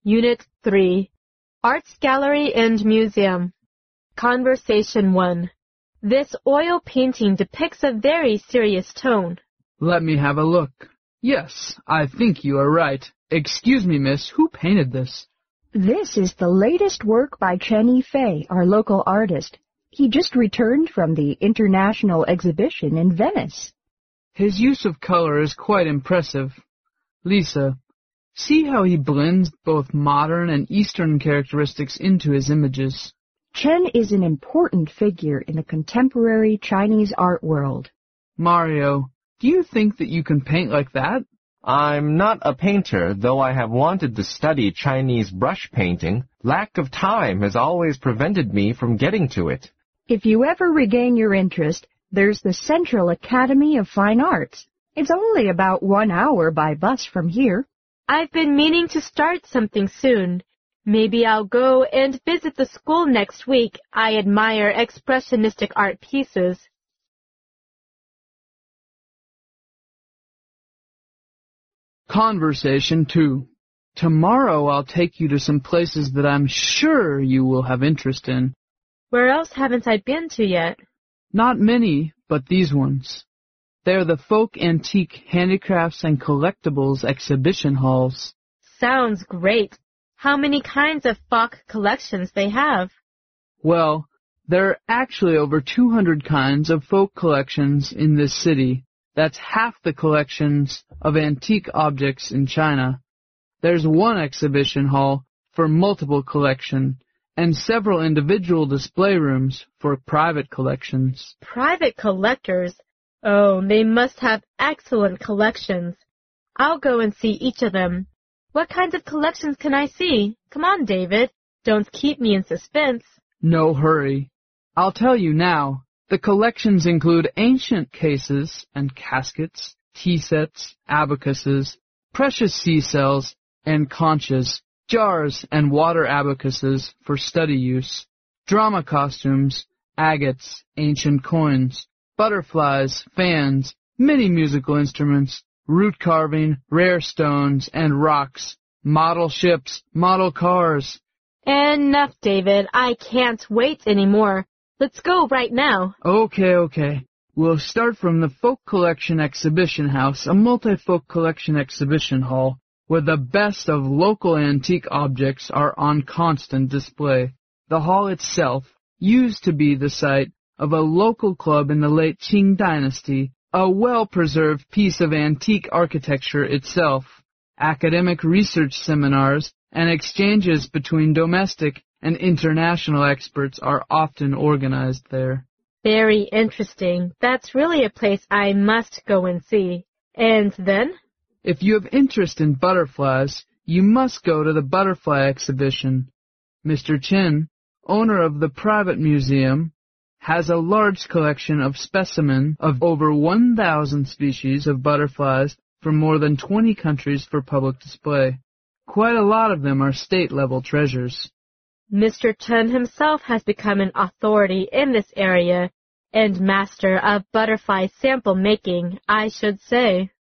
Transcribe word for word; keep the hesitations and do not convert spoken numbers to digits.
Unit three, Arts Gallery and Museum. Conversation one. This oil painting depicts a very serious tone. Let me have a look. Yes, I think you are right. Excuse me, miss, who painted this? This is the latest work by Chen Yifei, our local artist. He just returned from the International Exhibition in Venice. His use of color is quite impressive. Lisa, see how he blends both modern and Eastern characteristics into his images. Chen is an important figure in the contemporary Chinese art world. Mario, do you think that you can paint like that? I'm not a painter, though I have wanted to study Chinese brush painting. Lack of time has always prevented me from getting to it. If you ever regain your interest, there's the Central Academy of Fine Arts. It's only about one hour by bus from here. I've been meaning to start something soon. Maybe I'll go and visit the school next week. I admire expressionistic art pieces. Conversation two. Tomorrow I'll take you to some places that I'm sure you will have interest in. Where else haven't I been to yet? Not many, but these ones. They're the Folk Antique Handicrafts and Collectibles exhibition halls. Sounds great. How many kinds of folk collections they have? Well, there are actually over two hundred kinds of folk collections in this city. That's half the collections of antique objects in China. There's one exhibition hall for multiple collection, and several individual display rooms for private collections. Private collectors? Oh, they must have excellent collections. I'll go and see each of them. What kinds of collections can I see? Come on, David. Don't keep me in suspense. No hurry. I'll tell you now. The collections include ancient cases and caskets, tea sets, abacuses, precious sea shells, and conchas, jars and water abacuses for study use, drama costumes, agates, ancient coins, butterflies, fans, many musical instruments, root carving, rare stones, and rocks, model ships, model cars. Enough, David. I can't wait anymore. Let's go right now. Okay, okay. We'll start from the Folk Collection Exhibition House, a multi-folk collection exhibition hall, where the best of local antique objects are on constant display. The hall itself used to be the site of a local club in the late Qing dynasty, a well-preserved piece of antique architecture itself. Academic research seminars and exchanges between domestic and international experts are often organized there. Very interesting. That's really a place I must go and see. And then? If you have interest in butterflies, you must go to the butterfly exhibition. Mister Chen, owner of the private museum, has a large collection of specimens of over one thousand species of butterflies from more than twenty countries for public display. Quite a lot of them are state-level treasures. Mister Chen himself has become an authority in this area and master of butterfly sample making, I should say.